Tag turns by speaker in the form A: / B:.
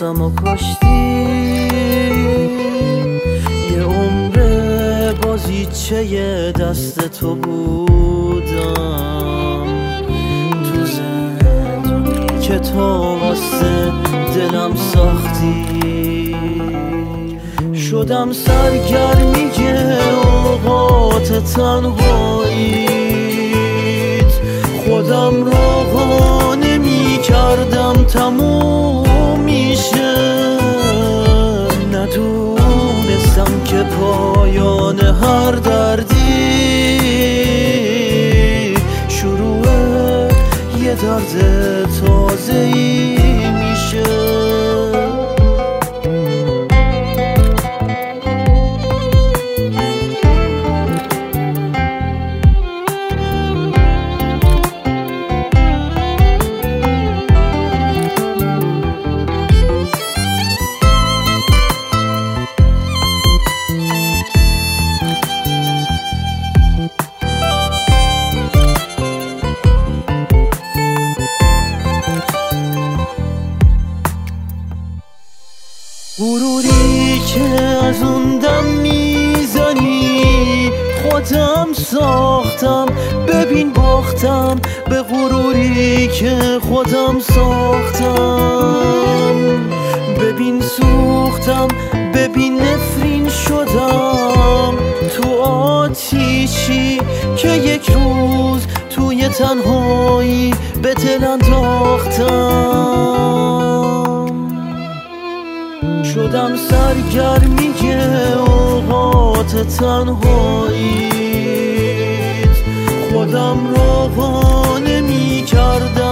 A: واسم و کشتی. یه عمر بازیچه دست تو بودم، تو زندونی که تو واسه دلم ساختی. شدم سرگرمی اوقات تنهاییت، خودم رو نمی کردم تموم میشه. ندونستم که پایان هر دردی شروع یه درد تازه‌ای میشه. غروری که از اون دم میزنی خودم ساختم، ببین باختم به غروری که خودم ساختم. ببین سوختم، ببین نفرین شدم تو آتیشی که یک روز توی تنهایی به دل انداختم. شدم سرگرمی اوقات تنهاییت، خودم رو نمی کردم